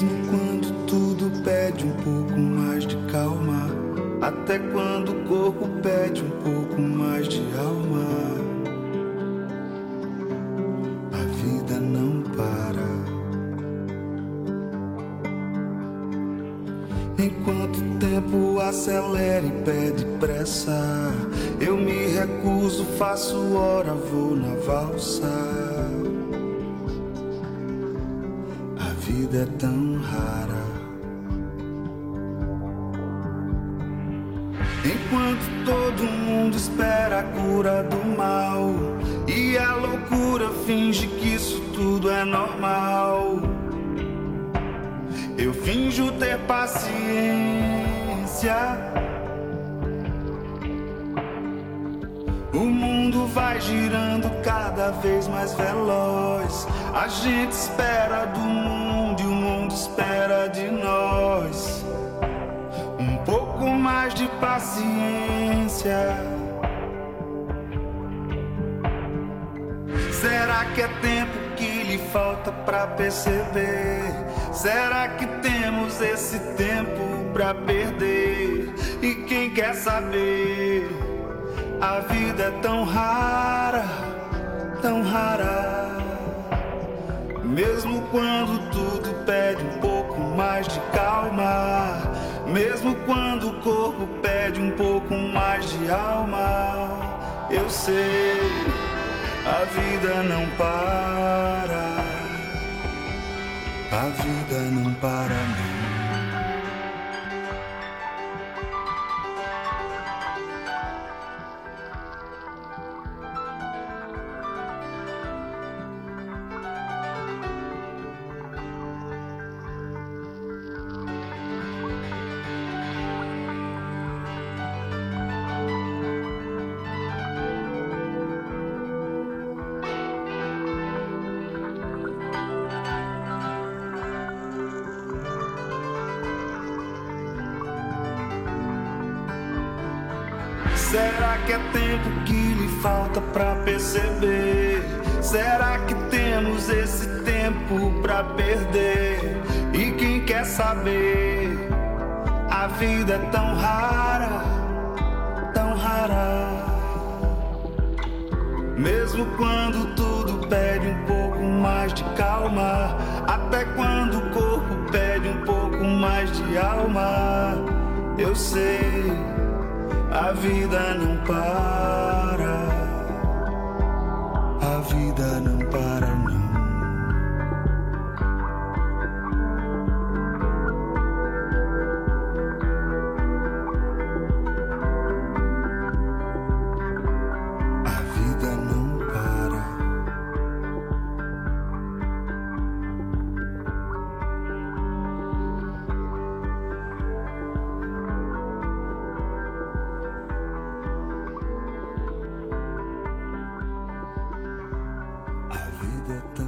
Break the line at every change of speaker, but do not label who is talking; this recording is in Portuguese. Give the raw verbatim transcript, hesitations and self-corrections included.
Mesmo quando tudo pede um pouco mais de calma, até quando o corpo pede um pouco mais de alma, a vida não para. Enquanto o tempo acelera e pede pressa, eu me recuso, faço hora, vou na valsa. A vida é tão rara. Enquanto todo mundo espera a cura do mal e a loucura finge que isso tudo é normal, eu finjo ter paciência. O mundo vai girando cada vez mais veloz. A gente espera do mundo e o mundo espera de nós. Um pouco mais de paciência. Será que é tempo que lhe falta pra perceber? Será que temos esse tempo pra perder? E quem quer saber? A vida é tão rara, tão rara. Mesmo quando tudo pede um pouco mais de calma, mesmo quando o corpo pede um pouco mais de alma, eu sei, a vida não para. A vida não para não. Será que é tempo que lhe falta pra perceber? Será que temos esse tempo pra perder? E quem quer saber? A vida é tão rara, tão rara. Mesmo quando tudo pede um pouco mais de calma, até quando o corpo pede um pouco mais de alma, eu sei, a vida não para. A vida não para não. A vida não para. A vida é tão